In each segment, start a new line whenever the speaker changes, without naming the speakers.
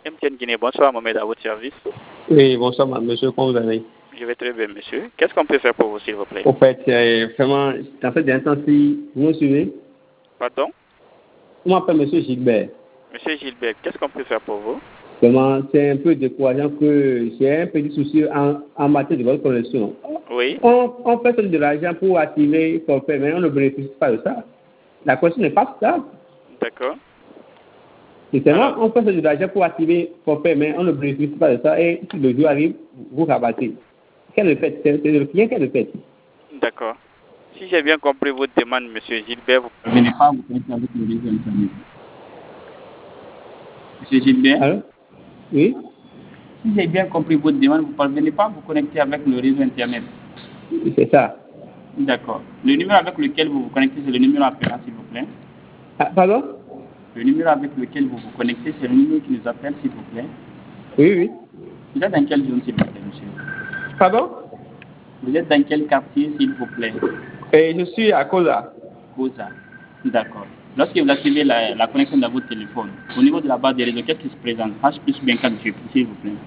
MTN Guinée, bonsoir Mohamed, à votre service.
Oui, bonsoir, monsieur, comment vous allez?
Je vais très bien, monsieur. Qu'est-ce qu'on peut faire pour vous, s'il vous plaît?
Au fait, vraiment, en fait, d'un temps-ci, vous me suivez?
Pardon?
Je m'appelle monsieur Gilbert.
Monsieur Gilbert, qu'est-ce qu'on peut faire pour vous?
Vraiment, c'est un peu décourageant que j'ai un petit souci en matière de votre connexion.
Oui.
On fait de l'argent pour activer son fait, mais on ne bénéficie pas de ça. La connexion n'est pas stable.
D'accord.
C'est seulement on fait de l'argent pour activer son fait, mais on ne bénéficie pas de ça. Et si le jour arrive, vous rabattez. Quel est le fait? C'est le client qui est le fait.
D'accord. Si j'ai bien compris votre demande, monsieur Gilbert, vous ne venez pas vous connecter avec le réseau Internet. Monsieur Gilbert?
Alors? Oui?
Si j'ai bien compris votre demande, vous ne parvenez pas à vous connecter avec le réseau Internet.
C'est ça.
D'accord. Le numéro avec lequel vous vous connectez, c'est le numéro appelant, s'il vous plaît.
Ah, pardon?
Le numéro avec lequel vous vous connectez, c'est le numéro qui nous appelle, s'il vous plaît.
Oui, oui.
Vous êtes dans quelle zone, s'il vous plaît, monsieur?
Pardon?
Vous êtes dans quel quartier, s'il vous plaît?
Et je suis à Koza.
Koza. D'accord. Lorsque vous activez la connexion dans votre téléphone, au niveau de la barre des réseaux, qu'est-ce qui se présente? H plus bien 4 G, s'il vous plaît.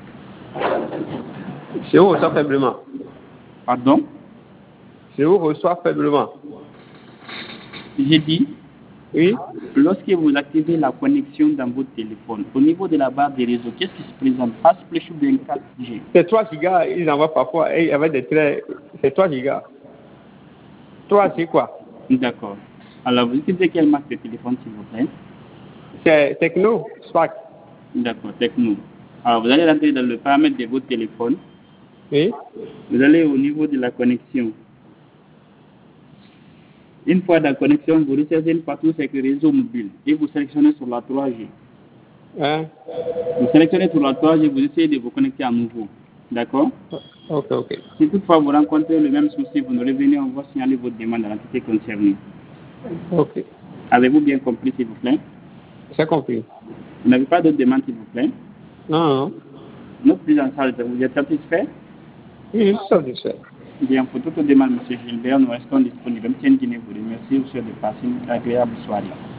Je vous reçois faiblement.
Pardon?
Je vous reçois faiblement.
J'ai dit,
Oui?
lorsque vous activez la connexion dans votre téléphone, au niveau de la barre des réseaux, qu'est-ce qui se présente? H plus bien 4 G.
C'est 3 gigas, ils envoient parfois, et avec des traits, c'est 3 gigas. 3, c'est quoi?
D'accord. Alors, vous utilisez quelle marque de téléphone, s'il vous plaît?
C'est Techno, Spark.
D'accord, Techno. Alors, vous allez rentrer dans le paramètre de votre téléphone.
Oui?
Vous allez au niveau de la connexion. Une fois dans la connexion, vous recherchez une partie avec le réseau mobile et vous sélectionnez sur la 3G.
Hein?
Vous sélectionnez sur la 3G, vous essayez de vous connecter à nouveau. D'accord?
Ok, ok.
Si toutefois vous rencontrez le même souci, vous nous revenez, on va signaler votre demande à l'entité concernée.
Ok.
Avez-vous bien compris, s'il vous plaît?
J'ai compris.
Vous n'avez pas d'autres demandes, s'il vous plaît?
Non, non.
Notre prise en charge, vous êtes satisfait?
Oui, ça, je sais.
Bien, pour toute demande, M. Gilbert, nous restons disponibles. M. Guinée vous remercie, vous souhaite de passer une agréable soirée.